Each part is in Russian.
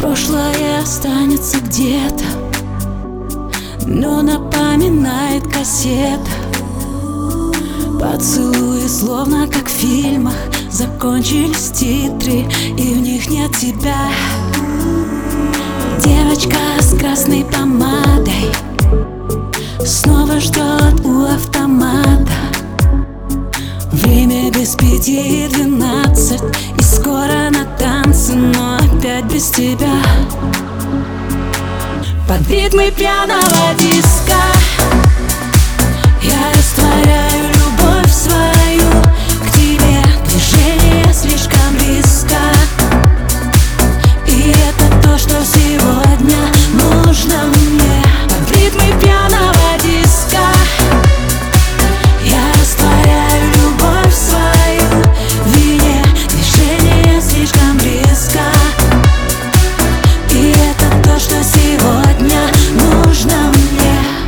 Прошлое останется где-то, но напоминает кассета. Поцелуи, словно как в фильмах, закончились титры, и в них нет тебя. Девочка с красной помадой снова ждет у автомата. Время без 5:12, и скоро на танцы, но опять без тебя. Под ритмы пьяного диска я растворяю любовь свою к тебе. Движение слишком близко, и это то, что сегодня нужно мне. Под ритмы пьяного диска я растворяю любовь свою в вине. Движение слишком близко, и это то, что сегодня нужно мне.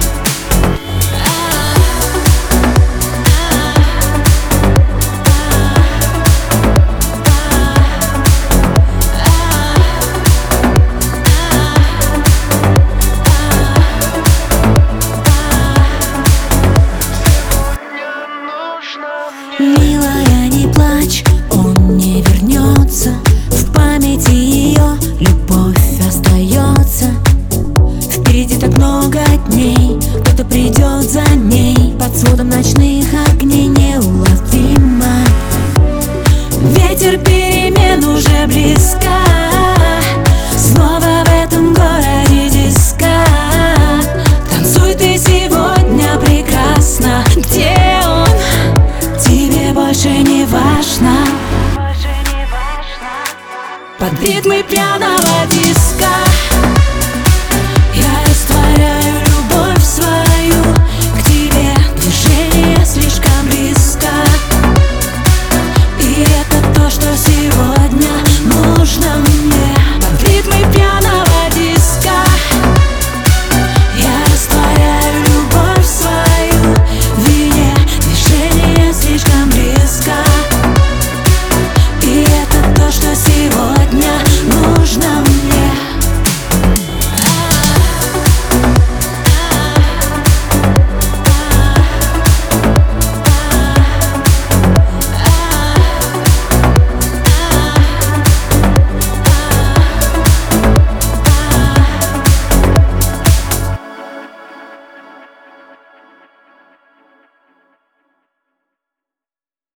Милая, не плачь, он не вернется. В памяти ее любовь остается. Впереди так много дней, кто-то придет за ней. Под сводом ночных огней неуловимо. Ветер перемен уже близко. Снова в этом городе диска. Танцуй ты сегодня прекрасно. Где он? Тебе больше не важно. Под ритмы пьяного